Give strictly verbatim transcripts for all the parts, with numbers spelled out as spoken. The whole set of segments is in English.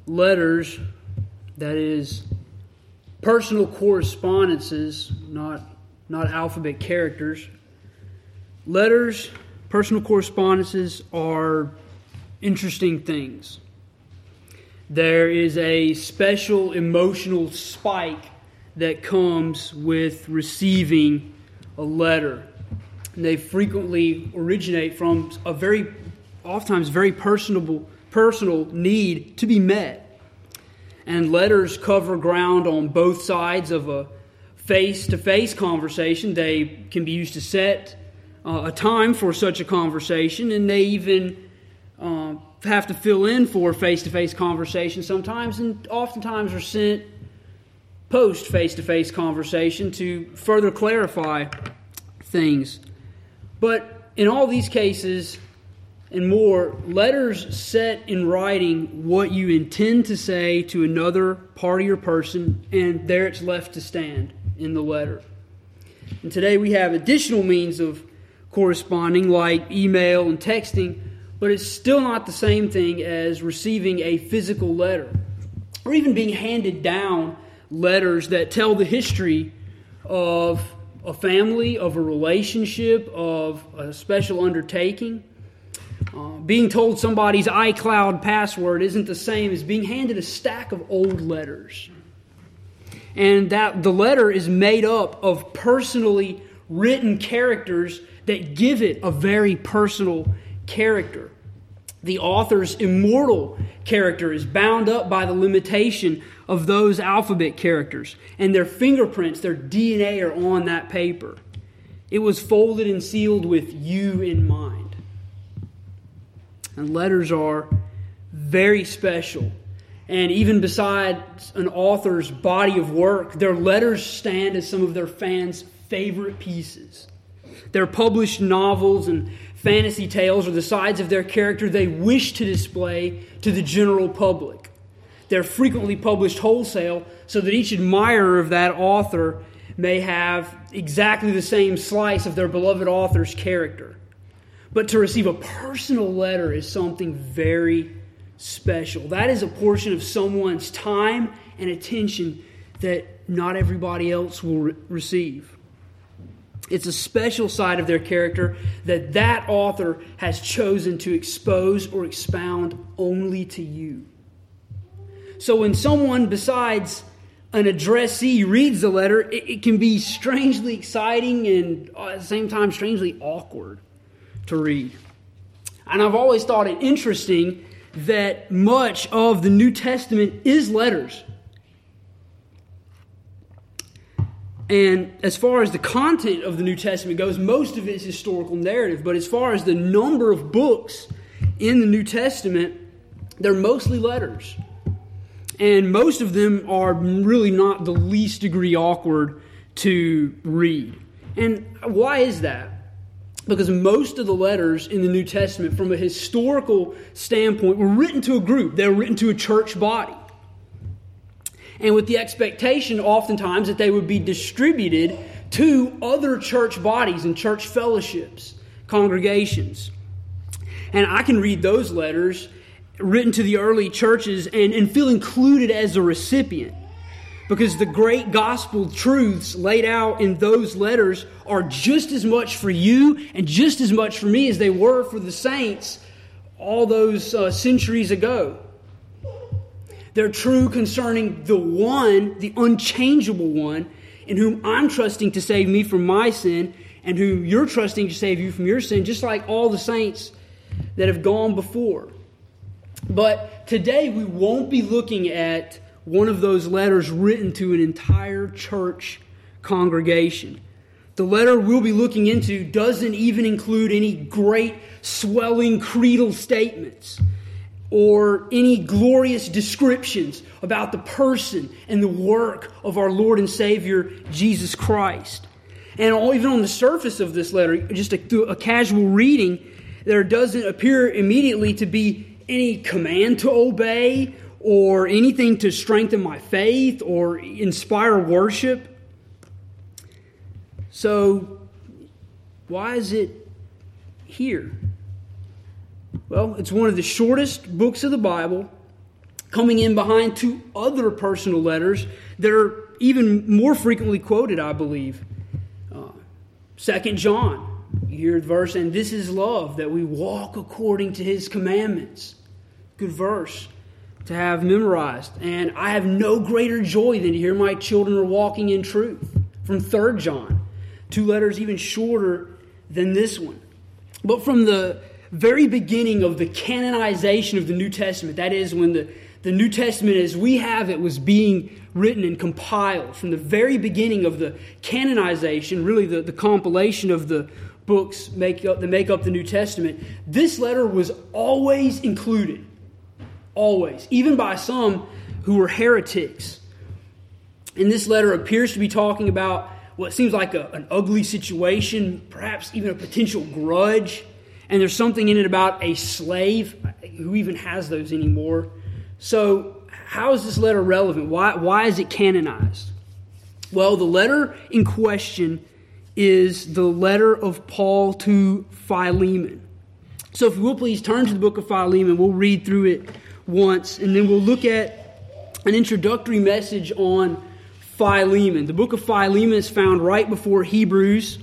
letters, that is, personal correspondences, not, not alphabet characters. Letters, personal correspondences are interesting things. There is a special emotional spike that comes with receiving a letter. And they frequently originate from a very, oftentimes very personable, personal need to be met. And letters cover ground on both sides of a face-to-face conversation. They can be used to set uh, a time for such a conversation, and they even uh, have to fill in for face-to-face conversation sometimes, and oftentimes are sent post face-to-face conversation to further clarify things. But in all these cases and more, letters set in writing what you intend to say to another party or person, and there it's left to stand in the letter. And today we have additional means of corresponding like email and texting, but it's still not the same thing as receiving a physical letter or even being handed down letters that tell the history of a family, of a relationship, of a special undertaking. Uh, being told somebody's iCloud password isn't the same as being handed a stack of old letters. And that the letter is made up of personally written characters that give it a very personal character. The author's immortal character is bound up by the limitation of those alphabet characters, and their fingerprints, their D N A are on that paper. It was folded and sealed with you in mind. And letters are very special. And even beside an author's body of work, their letters stand as some of their fans' favorite pieces. Their published novels and fantasy tales are the sides of their character they wish to display to the general public. They're frequently published wholesale so that each admirer of that author may have exactly the same slice of their beloved author's character. But to receive a personal letter is something very special. That is a portion of someone's time and attention that not everybody else will re- receive. It's a special side of their character that that author has chosen to expose or expound only to you. So when someone besides an addressee reads the letter, it, it can be strangely exciting and at the same time strangely awkward to read. And I've always thought it interesting that much of the New Testament is letters. And as far as the content of the New Testament goes, most of it is historical narrative. But as far as the number of books in the New Testament, they're mostly letters. And most of them are really not the least degree awkward to read. And why is that? Because most of the letters in the New Testament, from a historical standpoint, were written to a group. They were written to a church body. And with the expectation oftentimes that they would be distributed to other church bodies and church fellowships, congregations. And I can read those letters written to the early churches and, and feel included as a recipient. Because the great gospel truths laid out in those letters are just as much for you and just as much for me as they were for the saints all those uh, centuries ago. They're true concerning the one, the unchangeable one, in whom I'm trusting to save me from my sin and whom you're trusting to save you from your sin, just like all the saints that have gone before. But today we won't be looking at one of those letters written to an entire church congregation. The letter we'll be looking into doesn't even include any great swelling creedal statements or any glorious descriptions about the person and the work of our Lord and Savior, Jesus Christ. And even on the surface of this letter, just a, a casual reading, there doesn't appear immediately to be any command to obey or anything to strengthen my faith or inspire worship. So, why is it here? Well, it's one of the shortest books of the Bible. coming in behind two other personal letters that are even more frequently quoted, I believe. Uh, Second John, you hear the verse, and this is love, that we walk according to his commandments. Good verse to have memorized. And I have no greater joy than to hear my children are walking in truth. From Third John, two letters even shorter than this one. But from the very beginning of the canonization of the New Testament, that is when the, the New Testament as we have it was being written and compiled, from the very beginning of the canonization, really the, the compilation of the books make up, that make up the New Testament, this letter was always included. Always. Even by some who were heretics. And this letter appears to be talking about what seems like a, an ugly situation, perhaps even a potential grudge. And there's something in it about a slave. Who even has those anymore? So how is this letter relevant? Why, why is it canonized? Well, the letter in question is the letter of Paul to Philemon. So if you will please turn to the book of Philemon. We'll read through it once, and then we'll look at an introductory message on Philemon. The book of Philemon is found right before Hebrews.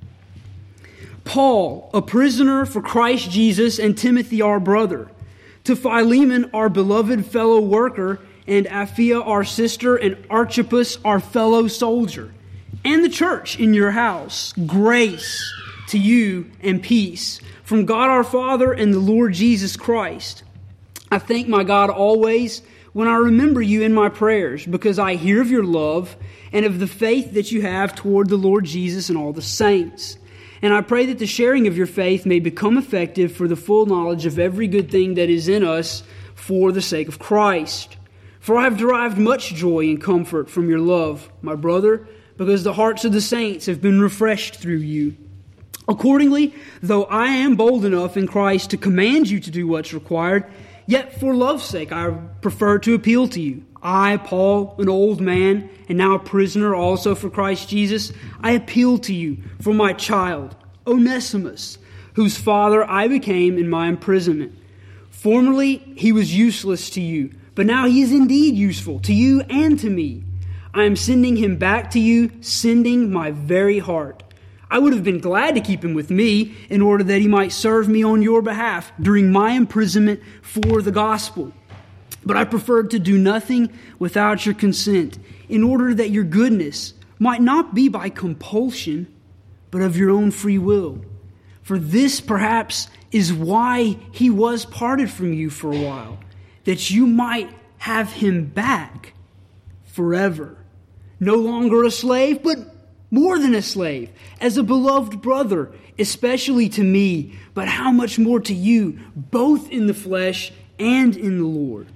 Paul, a prisoner for Christ Jesus, and Timothy, our brother, to Philemon, our beloved fellow worker, and Apphia, our sister, and Archippus, our fellow soldier, and the church in your house, grace to you and peace from God our Father and the Lord Jesus Christ. I thank my God always when I remember you in my prayers, because I hear of your love and of the faith that you have toward the Lord Jesus and all the saints. And I pray that the sharing of your faith may become effective for the full knowledge of every good thing that is in us for the sake of Christ. For I have derived much joy and comfort from your love, my brother, because the hearts of the saints have been refreshed through you. Accordingly, though I am bold enough in Christ to command you to do what's required, yet for love's sake I prefer to appeal to you. I, Paul, an old man, and now a prisoner also for Christ Jesus, I appeal to you for my child, Onesimus, whose father I became in my imprisonment. Formerly he was useless to you, but now he is indeed useful to you and to me. I am sending him back to you, sending my very heart. I would have been glad to keep him with me in order that he might serve me on your behalf during my imprisonment for the gospel. But I preferred to do nothing without your consent, in order that your goodness might not be by compulsion, but of your own free will. For this perhaps is why he was parted from you for a while, that you might have him back forever. No longer a slave, but more than a slave, as a beloved brother, especially to me, but how much more to you, both in the flesh and in the Lord.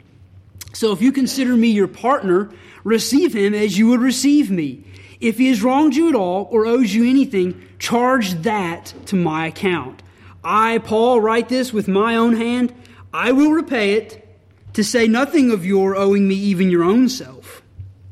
So if you consider me your partner, receive him as you would receive me. If he has wronged you at all or owes you anything, charge that to my account. I, Paul, write this with my own hand. I will repay it, to say nothing of your owing me even your own self.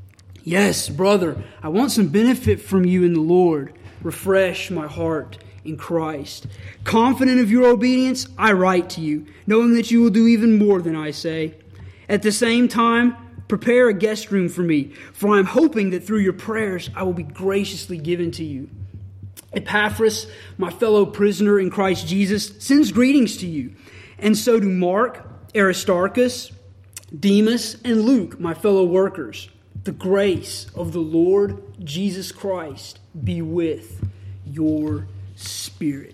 Yes, brother, I want some benefit from you in the Lord. Refresh my heart in Christ. Confident of your obedience, I write to you, knowing that you will do even more than I say. At the same time, prepare a guest room for me, for I am hoping that through your prayers I will be graciously given to you. Epaphras, my fellow prisoner in Christ Jesus, sends greetings to you, and so do Mark, Aristarchus, Demas, and Luke, my fellow workers. The grace of the Lord Jesus Christ be with your spirit.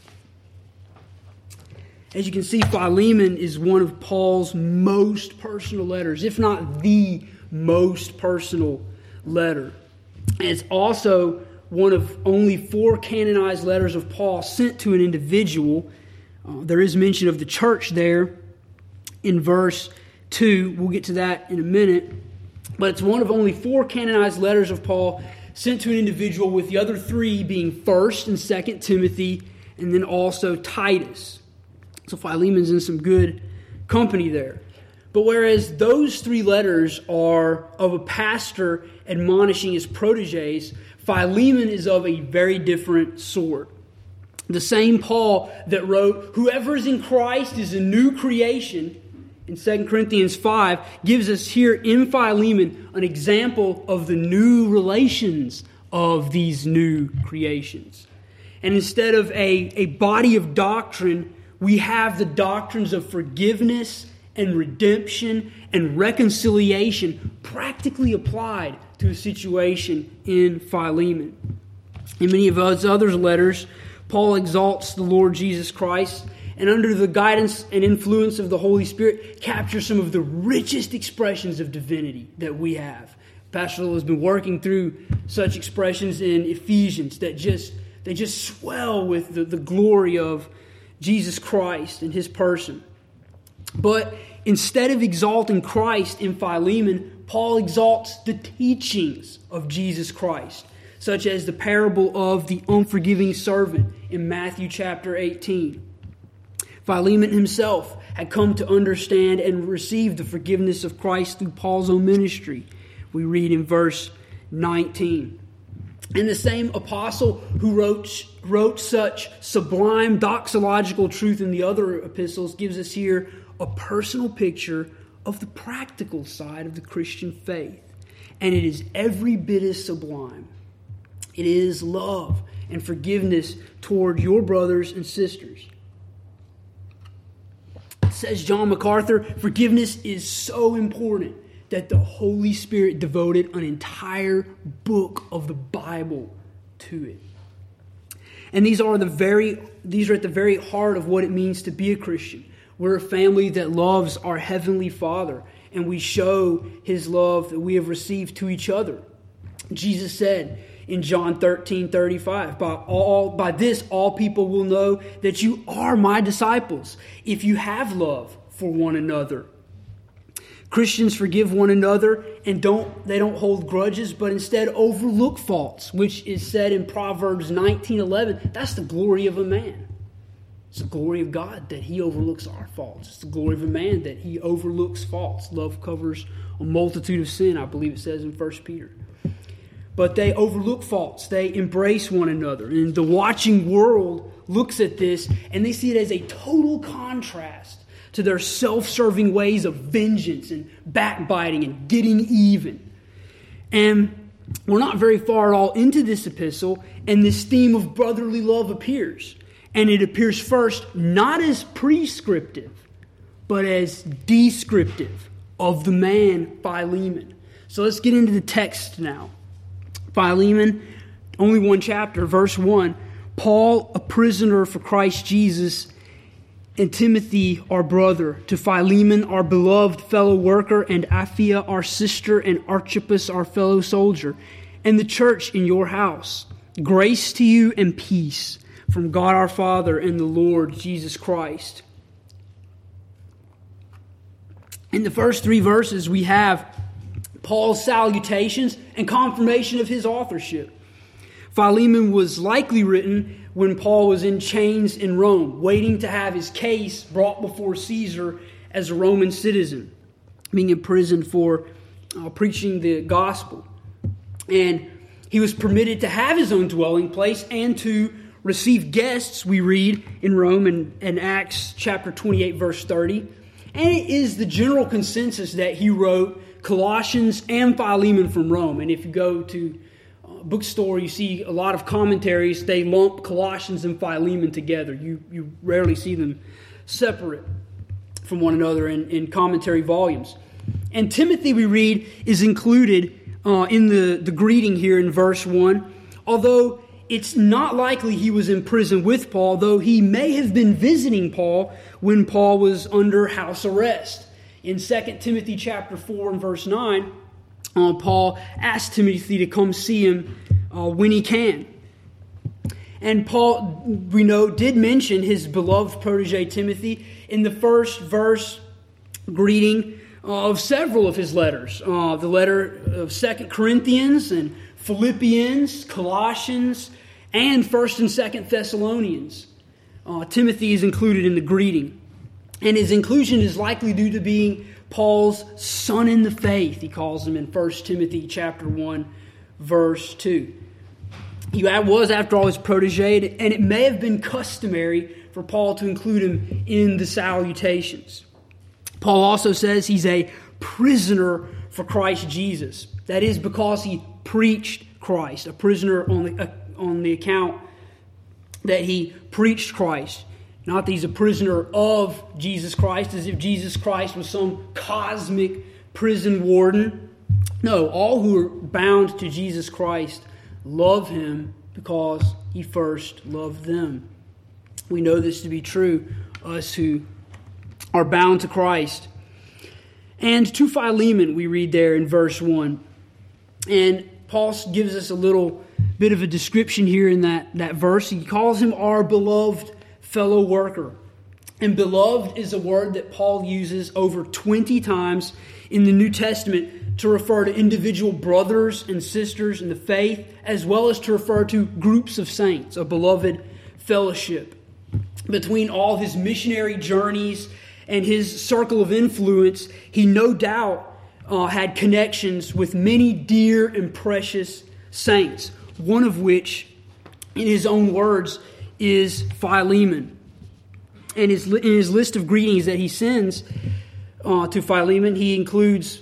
As you can see, Philemon is one of Paul's most personal letters, if not the most personal letter. And it's also one of only four canonized letters of Paul sent to an individual. Uh, there is mention of the church there in verse two. We'll get to that in a minute. But it's one of only four canonized letters of Paul sent to an individual, with the other three being First and Second Timothy, and then also Titus. So Philemon's in some good company there. But whereas those three letters are of a pastor admonishing his proteges, Philemon is of a very different sort. The same Paul that wrote, "Whoever is in Christ is a new creation," in Second Corinthians five gives us here in Philemon an example of the new relations of these new creations. And instead of a, a body of doctrine, we have the doctrines of forgiveness and redemption and reconciliation practically applied to a situation in Philemon. In many of his other letters, Paul exalts the Lord Jesus Christ, and under the guidance and influence of the Holy Spirit, captures some of the richest expressions of divinity that we have. Pastor Little has been working through such expressions in Ephesians that just they just swell with the, the glory of Jesus Christ and His person. But instead of exalting Christ in Philemon, Paul exalts the teachings of Jesus Christ, such as the parable of the unforgiving servant in Matthew chapter eighteen. Philemon himself had come to understand and receive the forgiveness of Christ through Paul's own ministry. We read in verse nineteen. And the same apostle who wrote, wrote such sublime doxological truth in the other epistles gives us here a personal picture of the practical side of the Christian faith. And it is every bit as sublime. It is love and forgiveness toward your brothers and sisters. Says John MacArthur, forgiveness is so important that the Holy Spirit devoted an entire book of the Bible to it. And these are the very these are at the very heart of what it means to be a Christian. We're a family that loves our Heavenly Father, and we show His love that we have received to each other. Jesus said in John thirteen thirty-five, by all by this all people will know that you are my disciples, if you have love for one another. Christians forgive one another and don't they don't hold grudges, but instead overlook faults, which is said in Proverbs nineteen eleven. That's the glory of a man. It's the glory of God that He overlooks our faults. It's the glory of a man that he overlooks faults. Love covers a multitude of sin, I believe it says in First Peter. But they overlook faults. They embrace one another. And the watching world looks at this and they see it as a total contrast to their self-serving ways of vengeance and backbiting and getting even. And we're not very far at all into this epistle, and this theme of brotherly love appears. And it appears first not as prescriptive, but as descriptive of the man Philemon. So let's get into the text now. Philemon, only one chapter, verse one. Paul, a prisoner for Christ Jesus, and Timothy, our brother, to Philemon, our beloved fellow worker, and Apphia, our sister, and Archippus, our fellow soldier, and the church in your house. Grace to you and peace from God our Father and the Lord Jesus Christ. In the first three verses, we have Paul's salutations and confirmation of his authorship. Philemon was likely written when Paul was in chains in Rome, waiting to have his case brought before Caesar as a Roman citizen, being imprisoned for uh, preaching the gospel. And he was permitted to have his own dwelling place and to receive guests, we read in Rome in, in Acts chapter twenty-eight, verse thirty. And it is the general consensus that he wrote Colossians and Philemon from Rome. And if you go to bookstore, you see a lot of commentaries. They lump Colossians and Philemon together. You you rarely see them separate from one another in, in commentary volumes. And Timothy, we read, is included uh, in the, the greeting here in verse one. Although it's not likely he was in prison with Paul, though he may have been visiting Paul when Paul was under house arrest. In Second Timothy chapter four and verse nine, Uh, Paul asked Timothy to come see him uh, when he can. And Paul, we know, did mention his beloved protege Timothy in the first verse greeting uh, of several of his letters. Uh, the letter of Second Corinthians and Philippians, Colossians, and First and Second Thessalonians. Uh, Timothy is included in the greeting. And his inclusion is likely due to being Paul's son in the faith, he calls him in First Timothy chapter one, verse two. He was, after all, his protege, and it may have been customary for Paul to include him in the salutations. Paul also says he's a prisoner for Christ Jesus. That is because he preached Christ, a prisoner on the, uh, on the account that he preached Christ. Not that he's a prisoner of Jesus Christ, as if Jesus Christ was some cosmic prison warden. No, all who are bound to Jesus Christ love him because he first loved them. We know this to be true, us who are bound to Christ. And to Philemon, we read there in verse one. And Paul gives us a little bit of a description here in that, that verse. He calls him our beloved fellow worker. And beloved is a word that Paul uses over twenty times in the New Testament to refer to individual brothers and sisters in the faith, as well as to refer to groups of saints, a beloved fellowship. Between all his missionary journeys and his circle of influence, he no doubt uh, had connections with many dear and precious saints, one of which, in his own words, is Philemon. And his, in his list of greetings that he sends uh, to Philemon, he includes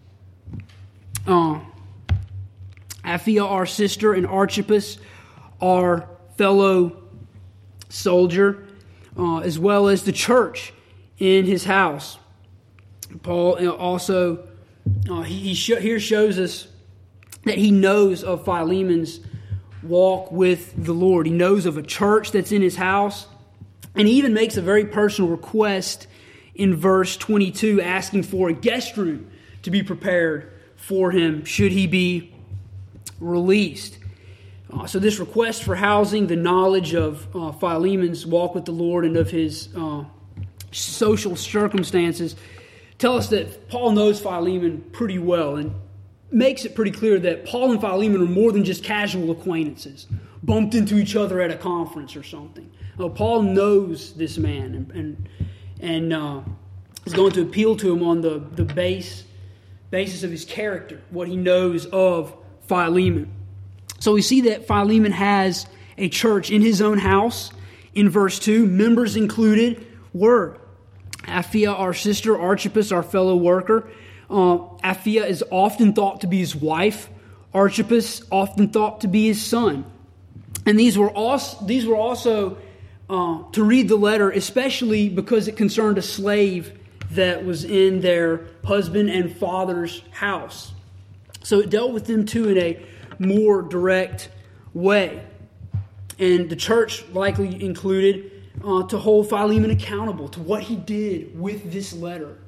uh, Apphia, our sister, and Archippus, our fellow soldier, uh, as well as the church in his house. Paul also, uh, he, he sh- here shows us that he knows of Philemon's walk with the Lord. He knows of a church that's in his house. And he even makes a very personal request in verse twenty-two, asking for a guest room to be prepared for him should he be released. Uh, so this request for housing, the knowledge of uh, Philemon's walk with the Lord and of his uh, social circumstances, tell us that Paul knows Philemon pretty well and makes it pretty clear that Paul and Philemon are more than just casual acquaintances, bumped into each other at a conference or something. Uh, Paul knows this man and and, and uh, is going to appeal to him on the, the base basis of his character, what he knows of Philemon. So we see that Philemon has a church in his own house. In verse two, members included were Apphia, our sister, Archippus, our fellow worker. Uh, Apphia is often thought to be his wife. Archippus often thought to be his son. And these were also, these were also uh, to read the letter, especially because it concerned a slave that was in their husband and father's house. So it dealt with them too in a more direct way. And the church likely included uh, to hold Philemon accountable to what he did with this letter.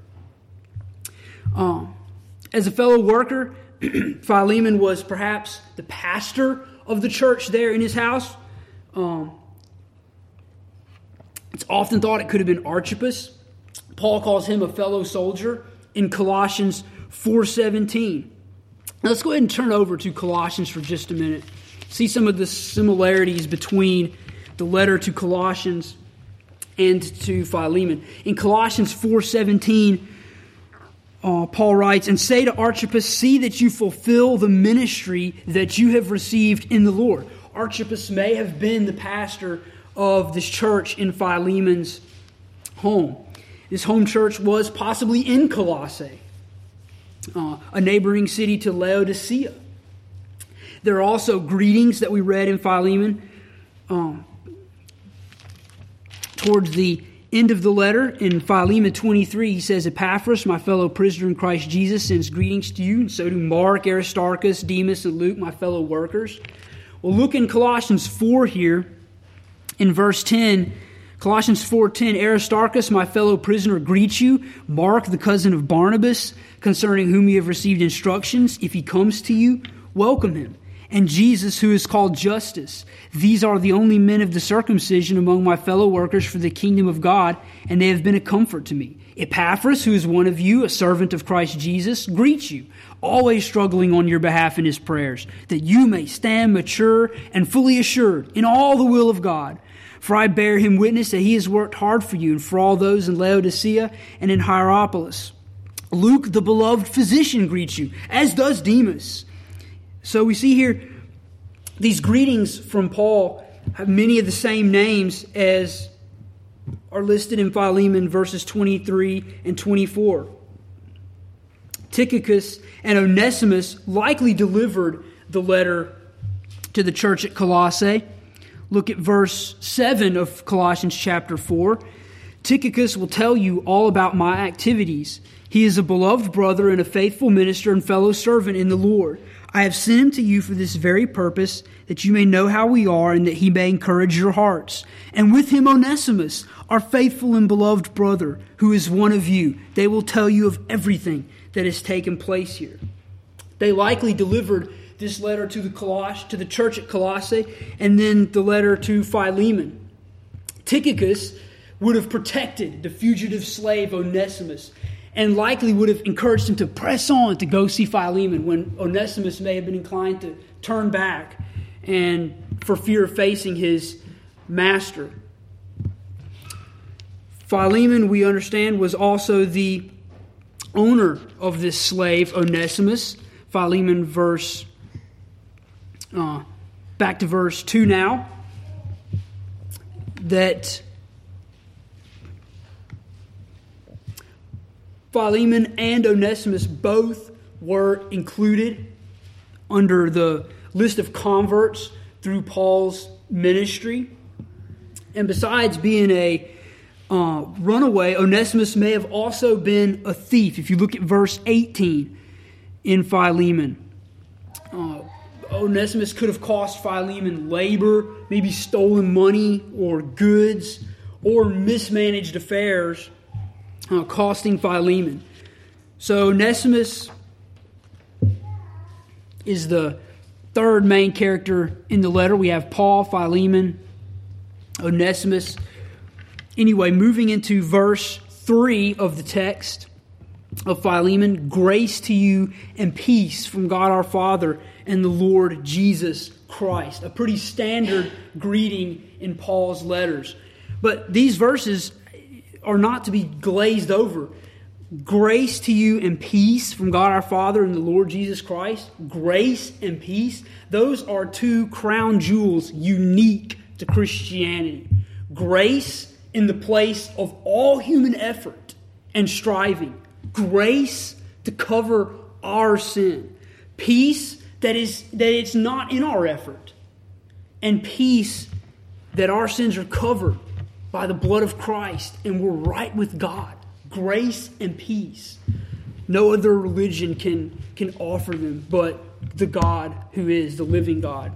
Um, as a fellow worker, Philemon was perhaps the pastor of the church there in his house. Um, it's often thought it could have been Archippus. Paul calls him a fellow soldier in Colossians four seventeen. Now let's go ahead and turn over to Colossians for just a minute. See some of the similarities between the letter to Colossians and to Philemon. In Colossians four seventeen, uh, Paul writes, "And say to Archippus, see that you fulfill the ministry that you have received in the Lord." Archippus may have been the pastor of this church in Philemon's home. This home church was possibly in Colossae, uh, a neighboring city to Laodicea. There are also greetings that we read in Philemon. Um, towards the end of the letter, in Philemon twenty-three, he says, "Epaphras, my fellow prisoner in Christ Jesus, sends greetings to you, and so do Mark, Aristarchus, Demas, and Luke, my fellow workers." Well, look in Colossians four here, in verse ten. Colossians four ten, "Aristarchus, my fellow prisoner, greets you. Mark, the cousin of Barnabas, concerning whom you have received instructions. If he comes to you, welcome him. And Jesus, who is called Justus. These are the only men of the circumcision among my fellow workers for the kingdom of God, and they have been a comfort to me. Epaphras, who is one of you, a servant of Christ Jesus, greets you, always struggling on your behalf in his prayers, that you may stand mature and fully assured in all the will of God. For I bear him witness that he has worked hard for you and for all those in Laodicea and in Hierapolis. Luke, the beloved physician, greets you, as does Demas." So we see here these greetings from Paul have many of the same names as are listed in Philemon verses twenty-three and twenty-four. Tychicus and Onesimus likely delivered the letter to the church at Colossae. Look at verse seven of Colossians chapter four. Tychicus will tell you all about my activities. He is a beloved brother and a faithful minister and fellow servant in the Lord. I have sent him to you for this very purpose, that you may know how we are and that he may encourage your hearts. And with him Onesimus, our faithful and beloved brother, who is one of you. They will tell you of everything that has taken place here. They likely delivered this letter to the Coloss- to the church at Colossae, and then the letter to Philemon. Tychicus would have protected the fugitive slave Onesimus, and likely would have encouraged him to press on to go see Philemon when Onesimus may have been inclined to turn back and for fear of facing his master. Philemon, we understand, was also the owner of this slave, Onesimus. Philemon verse, uh, back to verse two now, that Philemon and Onesimus both were included under the list of converts through Paul's ministry. And besides being a uh, runaway, Onesimus may have also been a thief. If you look at verse eighteen in Philemon, uh, Onesimus could have cost Philemon labor, maybe stolen money or goods, or mismanaged affairs, Uh, costing Philemon. So Onesimus is the third main character in the letter. We have Paul, Philemon, Onesimus. Anyway, moving into verse three of the text of Philemon. Grace to you and peace from God our Father and the Lord Jesus Christ. A pretty standard greeting in Paul's letters. But these verses are not to be glazed over. Grace to you and peace from God our Father and the Lord Jesus Christ. Grace and peace. Those are two crown jewels unique to Christianity. Grace in the place of all human effort and striving. Grace to cover our sin. Peace that is that it's not in our effort. And peace that our sins are covered by the blood of Christ, and we're right with God. Grace and peace. No other religion can, can offer them but the God who is the living God.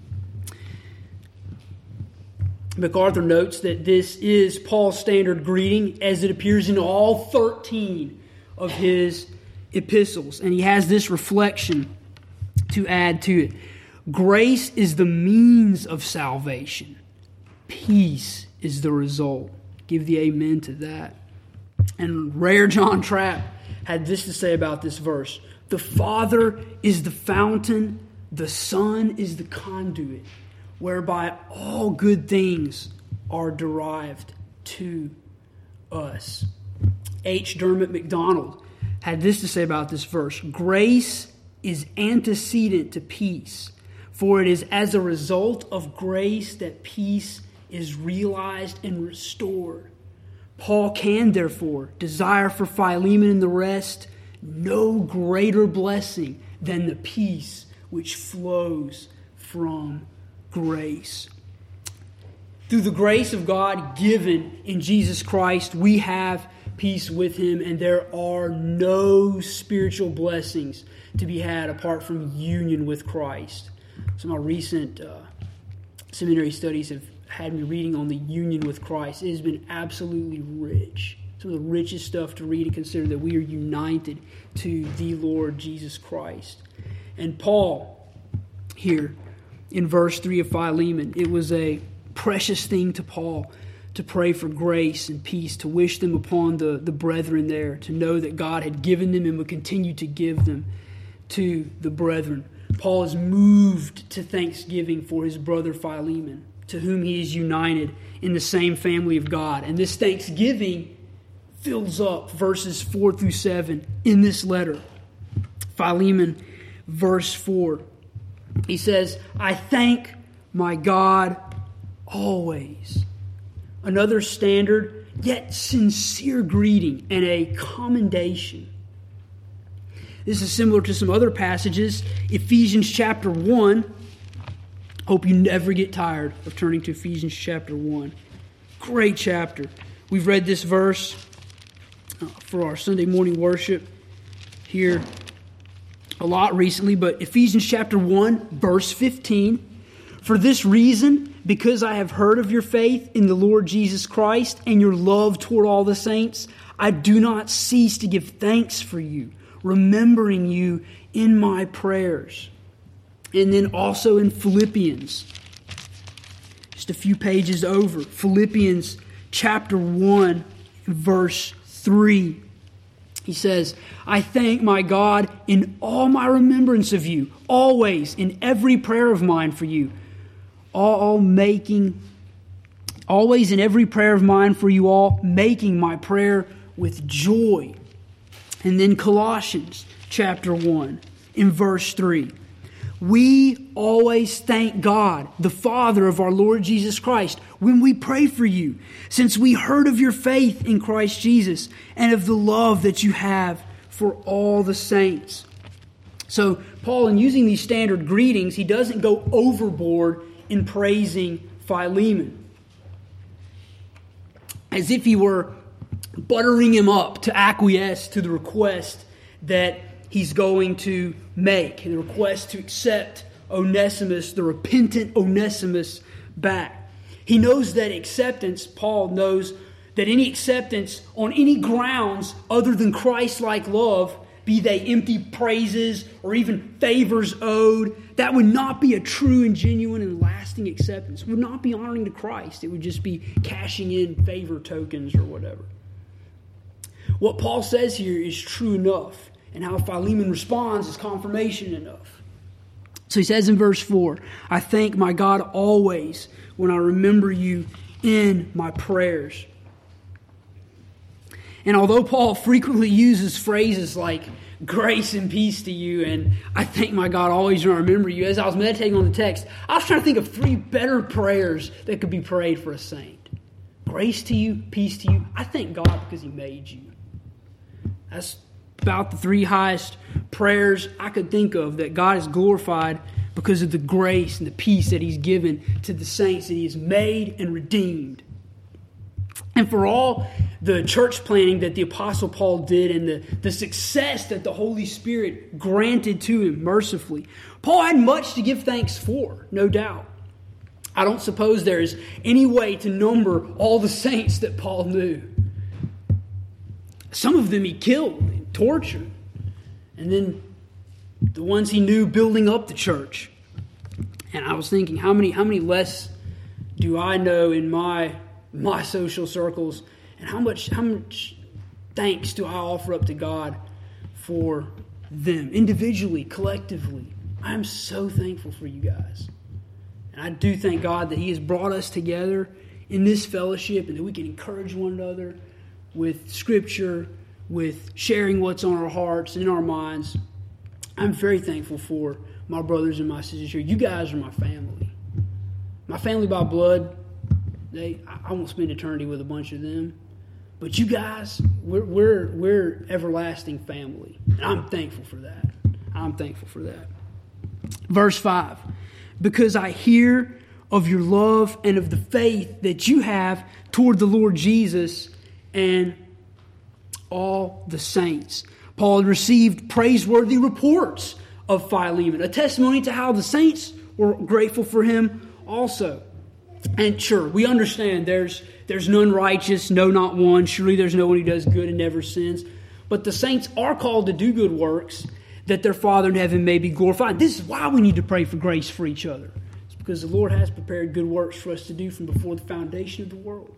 MacArthur notes that this is Paul's standard greeting as it appears in all thirteen of his epistles. And he has this reflection to add to it. Grace is the means of salvation. Peace is the result. Give the amen to that. And Rare John Trapp had this to say about this verse. The Father is the fountain, the Son is the conduit, whereby all good things are derived to us. H. Dermot MacDonald had this to say about this verse. Grace is antecedent to peace, for it is as a result of grace that peace is realized and restored. Paul can, therefore, desire for Philemon and the rest no greater blessing than the peace which flows from grace. Through the grace of God given in Jesus Christ, we have peace with Him, and there are no spiritual blessings to be had apart from union with Christ. Some of my recent uh, seminary studies have had me reading on the union with Christ. It has been absolutely rich. Some of the richest stuff to read and consider, that we are united to the Lord Jesus Christ. And Paul, here in verse three of Philemon, it was a precious thing to Paul to pray for grace and peace, to wish them upon the, the brethren there, to know that God had given them and would continue to give them to the brethren. Paul is moved to thanksgiving for his brother Philemon, to whom he is united in the same family of God. And this thanksgiving fills up verses four through seven in this letter. Philemon, verse four. He says, I thank my God always. Another standard yet sincere greeting and a commendation. This is similar to some other passages. Ephesians chapter one. Hope you never get tired of turning to Ephesians chapter one. Great chapter. We've read this verse for our Sunday morning worship here a lot recently, but Ephesians chapter one, verse fifteen. For this reason, because I have heard of your faith in the Lord Jesus Christ and your love toward all the saints, I do not cease to give thanks for you, remembering you in my prayers. And then also in Philippians, just a few pages over, Philippians chapter one, verse three. He says, I thank my God in all my remembrance of you, always in every prayer of mine for you, all making, always in every prayer of mine for you all, making my prayer with joy. And then Colossians chapter one, in verse three. We always thank God, the Father of our Lord Jesus Christ, when we pray for you, since we heard of your faith in Christ Jesus and of the love that you have for all the saints. So Paul, in using these standard greetings, he doesn't go overboard in praising Philemon, as if he were buttering him up to acquiesce to the request that he's going to make, the request to accept Onesimus, the repentant Onesimus, back. He knows that acceptance, Paul knows that any acceptance on any grounds other than Christ-like love, be they empty praises or even favors owed, that would not be a true and genuine and lasting acceptance. It would not be honoring to Christ. It would just be cashing in favor tokens or whatever. What Paul says here is true enough, and how Philemon responds is confirmation enough. So he says in verse four, I thank my God always when I remember you in my prayers. And although Paul frequently uses phrases like grace and peace to you, and I thank my God always when I remember you, as I was meditating on the text, I was trying to think of three better prayers that could be prayed for a saint. Grace to you, peace to you. I thank God because He made you. That's about the three highest prayers I could think of, that God is glorified because of the grace and the peace that He's given to the saints that He has made and redeemed. And for all the church planting that the Apostle Paul did and the, the success that the Holy Spirit granted to him mercifully, Paul had much to give thanks for, no doubt. I don't suppose there is any way to number all the saints that Paul knew. Some of them he killed, tortured, and then the ones he knew building up the church. And I was thinking, how many how many less do I know in my my social circles, and how much how much thanks do I offer up to God for them individually, collectively? I am so thankful for you guys. And I do thank God that He has brought us together in this fellowship and that we can encourage one another with Scripture, with sharing what's on our hearts and in our minds. I'm very thankful for my brothers and my sisters here. You guys are my family. My family by blood, they I won't spend eternity with a bunch of them. But you guys, we're we're we're everlasting family. And I'm thankful for that. I'm thankful for that. Verse five. Because I hear of your love and of the faith that you have toward the Lord Jesus and all the saints. Paul had received praiseworthy reports of Philemon, a testimony to how the saints were grateful for him also. And sure, we understand there's there's none righteous, no, not one. Surely there's no one who does good and never sins. But the saints are called to do good works, that their Father in heaven may be glorified. This is why we need to pray for grace for each other. It's because the Lord has prepared good works for us to do from before the foundation of the world.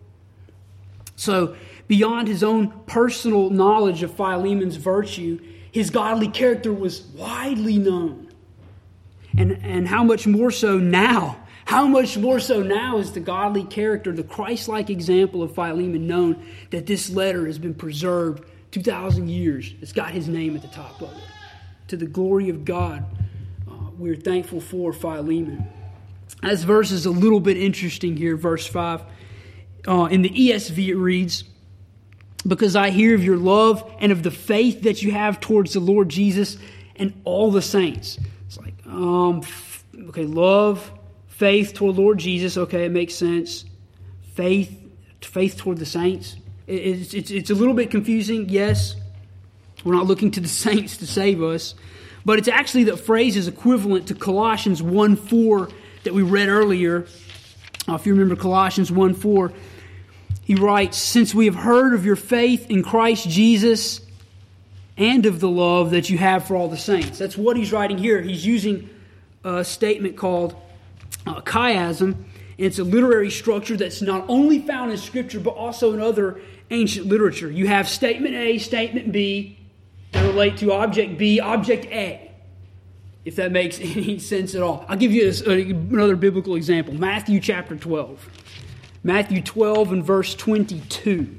So, beyond his own personal knowledge of Philemon's virtue, his godly character was widely known. And, and how much more so now? How much more so now is the godly character, the Christ-like example of Philemon known, that this letter has been preserved two thousand years. It's got his name at the top of it. To the glory of God, uh, we're thankful for Philemon. This verse is a little bit interesting here, verse five. Uh, in the E S V it reads, because I hear of your love and of the faith that you have towards the Lord Jesus and all the saints. It's like, um, okay, love, faith toward Lord Jesus. Okay, it makes sense. Faith, faith toward the saints. It, it's, it's, it's a little bit confusing, yes. We're not looking to the saints to save us. But it's actually, the phrase is equivalent to Colossians one four that we read earlier. Uh, if you remember Colossians one four, he writes, since we have heard of your faith in Christ Jesus and of the love that you have for all the saints. That's what he's writing here. He's using a statement called uh, chiasm. And it's a literary structure that's not only found in Scripture, but also in other ancient literature. You have statement A, statement B, that relate to object B, object A, if that makes any sense at all. I'll give you this, uh, another biblical example. Matthew chapter twelve. Matthew twelve and verse twenty-two.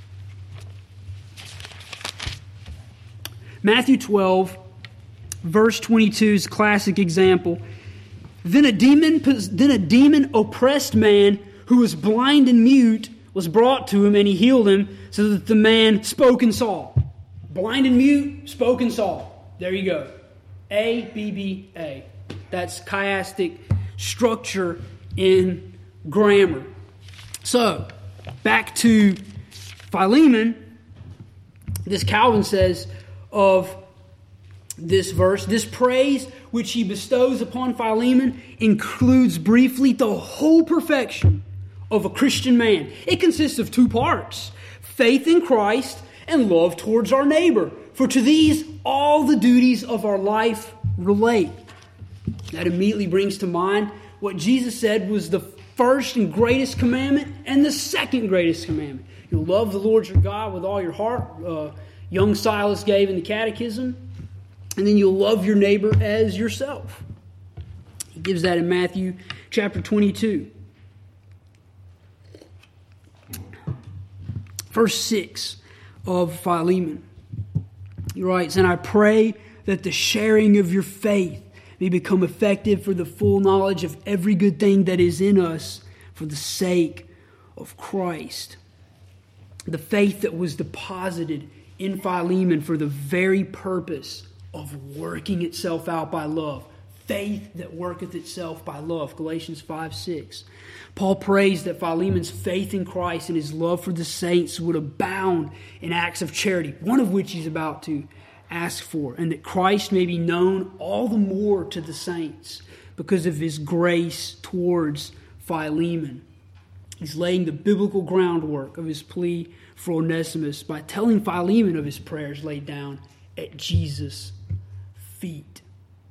Matthew twelve, verse twenty-two is a classic example. Then a demon, then a demon oppressed man who was blind and mute was brought to him, and he healed him, so that the man spoke and saw. Blind and mute, spoke and saw. There you go. A, B, B, A. That's chiastic structure in grammar. So, back to Philemon. This Calvin says of this verse, this praise which he bestows upon Philemon includes briefly the whole perfection of a Christian man. It consists of two parts: faith in Christ and love towards our neighbor. For to these all the duties of our life relate. That immediately brings to mind what Jesus said was the first and greatest commandment and the second greatest commandment. You'll love the Lord your God with all your heart. Uh, young Silas gave in the catechism. And then you'll love your neighbor as yourself. He gives that in Matthew chapter twenty-two. Verse six of Philemon. He writes, and I pray that the sharing of your faith may become effective for the full knowledge of every good thing that is in us for the sake of Christ. The faith that was deposited in Philemon for the very purpose of working itself out by love. Faith that worketh itself by love. Galatians five six. Paul prays that Philemon's faith in Christ and his love for the saints would abound in acts of charity, one of which he's about to ask for, and that Christ may be known all the more to the saints because of his grace towards Philemon. He's laying the biblical groundwork of his plea for Onesimus by telling Philemon of his prayers laid down at Jesus' feet.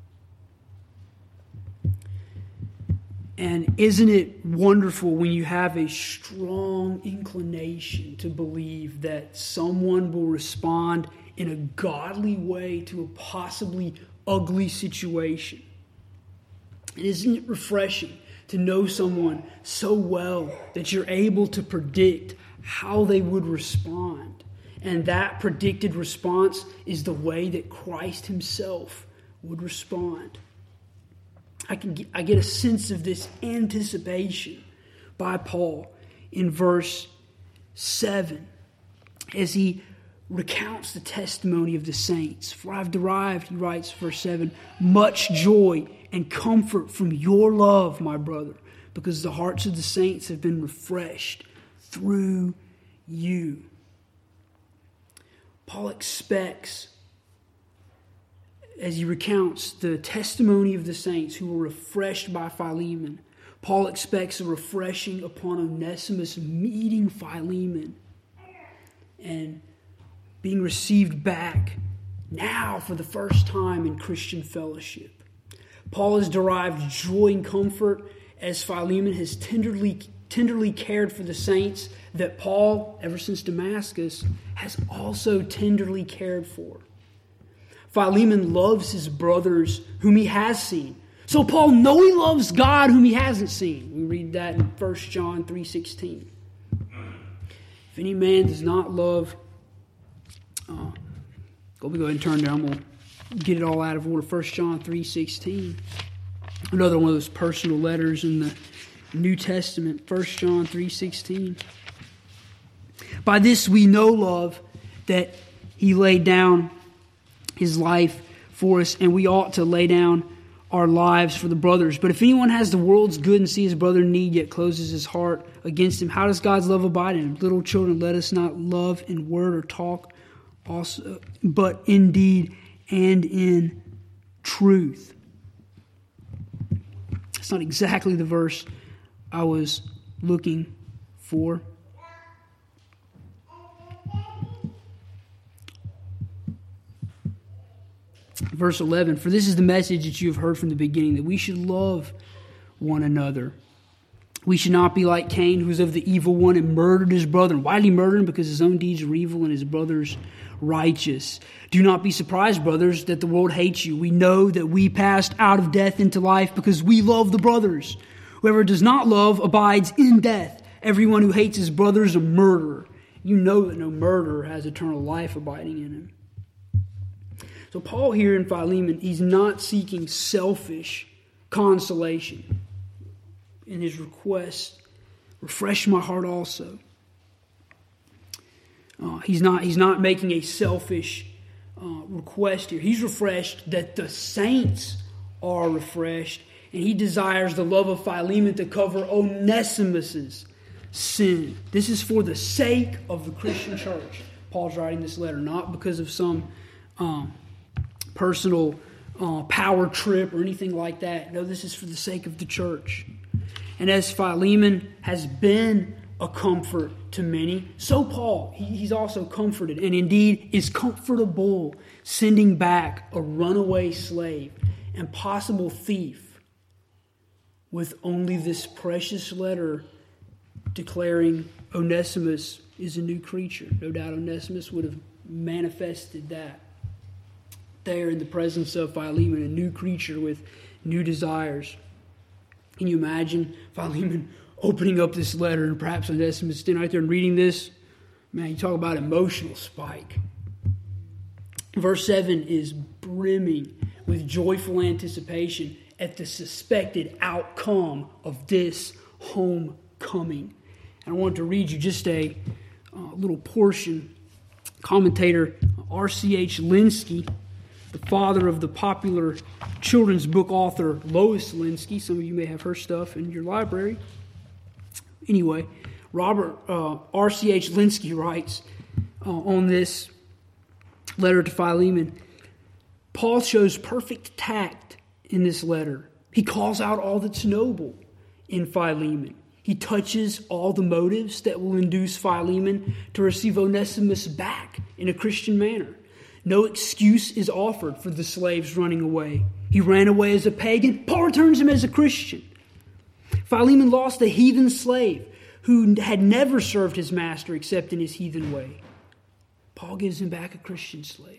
And isn't it wonderful when you have a strong inclination to believe that someone will respond in a godly way to a possibly ugly situation? And isn't it refreshing to know someone so well that you're able to predict how they would respond? And that predicted response is the way that Christ himself would respond. I can get, I get a sense of this anticipation by Paul in verse seven as he recounts the testimony of the saints. For I've derived, he writes, verse seven, much joy and comfort from your love, my brother, because the hearts of the saints have been refreshed through you. Paul expects, as he recounts the testimony of the saints who were refreshed by Philemon, Paul expects a refreshing upon Onesimus meeting Philemon and being received back now for the first time in Christian fellowship. Paul has derived joy and comfort as Philemon has tenderly, tenderly cared for the saints that Paul, ever since Damascus, has also tenderly cared for. Philemon loves his brothers whom he has seen. So Paul knows he loves God whom he hasn't seen. We read that in First John three sixteen. If any man does not love... Uh, let me go ahead and turn there. I'm going to get it all out of order. First John three sixteen. Another one of those personal letters in the New Testament, First John three sixteen. By this we know love, that he laid down his life for us, and we ought to lay down our lives for the brothers. But if anyone has the world's good and sees his brother in need, yet closes his heart against him, how does God's love abide in him? Little children, let us not love in word or talk, also, but in deed and in truth. It's not exactly the verse I was looking for. Verse eleven, for this is the message that you have heard from the beginning, that we should love one another. We should not be like Cain, who was of the evil one and murdered his brother. Why did he murder him? Because his own deeds were evil and his brother's righteous. Do not be surprised, brothers, that the world hates you. We know that we passed out of death into life because we love the brothers. Whoever does not love abides in death. Everyone who hates his brother is a murderer. You know that no murderer has eternal life abiding in him. So Paul here in Philemon, he's not seeking selfish consolation in his request. Refresh my heart also. Uh, he's not he's not making a selfish uh, request here. He's refreshed that the saints are refreshed, and he desires the love of Philemon to cover Onesimus's sin. This is for the sake of the Christian church. Paul's writing this letter, not because of some um, personal uh, power trip or anything like that. No, this is for the sake of the church. And as Philemon has been a comfort to many, so Paul, he, he's also comforted and indeed is comfortable sending back a runaway slave and possible thief with only this precious letter declaring Onesimus is a new creature. No doubt Onesimus would have manifested that there in the presence of Philemon, a new creature with new desires. Can you imagine Philemon opening up this letter and perhaps Onesimus standing right there and reading this? Man, you talk about emotional spike. Verse seven is brimming with joyful anticipation at the suspected outcome of this homecoming. And I want to read you just a uh, little portion. Commentator R C H Lenski, the father of the popular children's book author Lois Lenski. Some of you may have her stuff in your library. Anyway, Robert uh, R C H Lenski writes uh, on this letter to Philemon, Paul shows perfect tact in this letter. He calls out all that's noble in Philemon. He touches all the motives that will induce Philemon to receive Onesimus back in a Christian manner. No excuse is offered for the slave's running away. He ran away as a pagan. Paul returns him as a Christian. Philemon lost a heathen slave who had never served his master except in his heathen way. Paul gives him back a Christian slave.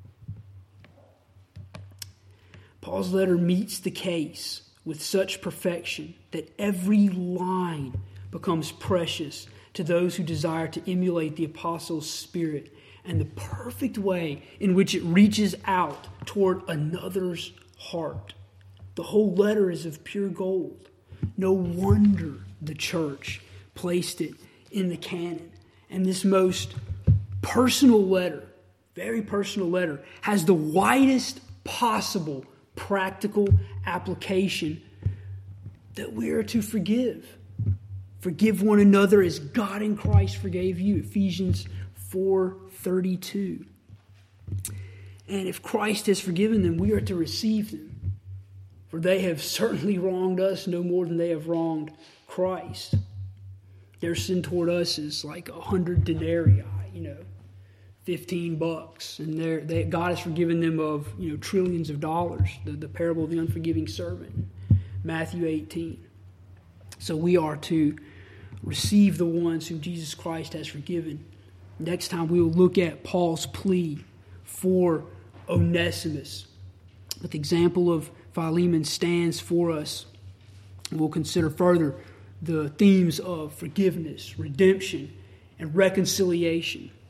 Paul's letter meets the case with such perfection that every line becomes precious to those who desire to emulate the apostles' spirit and the perfect way in which it reaches out toward another's heart. The whole letter is of pure gold. No wonder the church placed it in the canon. And this most personal letter, very personal letter, has the widest possible practical application that we are to forgive. Forgive one another as God in Christ forgave you. Ephesians four thirty-two. And if Christ has forgiven them, we are to receive them. For they have certainly wronged us no more than they have wronged Christ. Their sin toward us is like a hundred denarii, you know, fifteen bucks. And they, God has forgiven them of, you know, trillions of dollars. The, the parable of the unforgiving servant, Matthew eighteen. So we are to receive the ones whom Jesus Christ has forgiven. Next time we will look at Paul's plea for Onesimus. But the example of Philemon stands for us. And we'll consider further the themes of forgiveness, redemption, and reconciliation